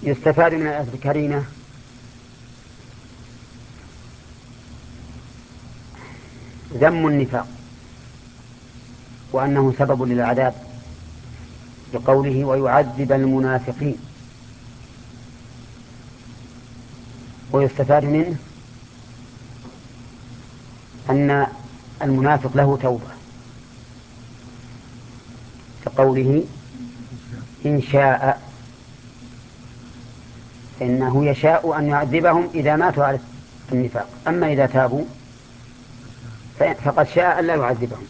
يستفاد من الآية الكريمة ذم النفاق وأنه سبب للعذاب بقوله ويعذب المنافقين. ويستفاد منه أن المنافق له توبة كقوله إن شاء، فإنه يشاء أن يعذبهم إذا ماتوا على النفاق، أما إذا تابوا فقد شاء أن لا يعذبهم.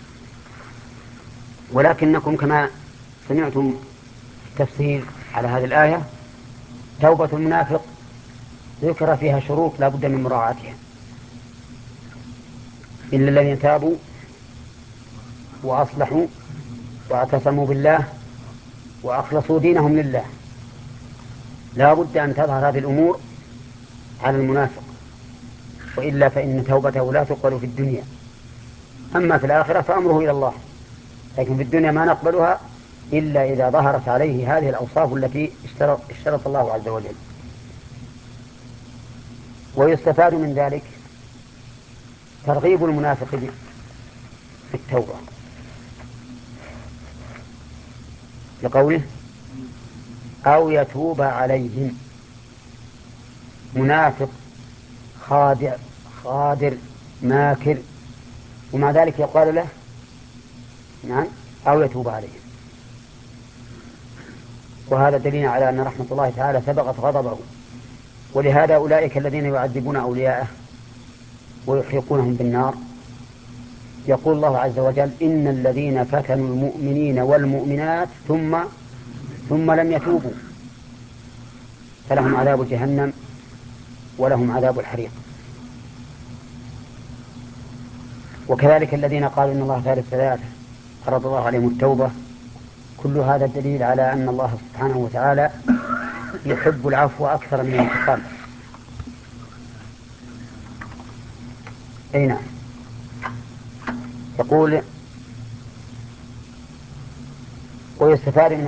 ولكنكم كما سمعتم التفسير على هذه الآية توبة المنافق ذكر فيها شروط لا بد من مراعاتها، إلا الذين تابوا وأصلحوا واعتصموا بالله وأخلصوا دينهم لله. لا بد أن تظهر هذه الأمور على المنافق، وإلا فإن توبته لا تقبل في الدنيا، أما في الآخرة فأمره إلى الله، لكن في الدنيا ما نقبلها إلا إذا ظهرت عليه هذه الأوصاف التي اشترط الله عز وجل. ويستفاد من ذلك ترغيب المنافق في التوبة لقوله أو يتوب عليهم. منافق خادع خادر ماكر، ومع ذلك يقال له نعم أو يتوب عليهم، وهذا دليل على أن رحمة الله تعالى سبقت غضبه. ولهذا أولئك الذين يعذبون أولياءه ويحرقونهم بالنار يقول الله عز وجل إن الذين فتنوا المؤمنين والمؤمنات ثم لم يتوبوا فلهم عذاب جهنم ولهم عذاب الحريق. وكذلك الذين قالوا إن الله ثالث ثلاثة فرض الله عليهم التوبة. كل هذا الدليل على أن الله سبحانه وتعالى يحب العفو أكثر من الانتقام. أي نعم. يقول ويستفاد من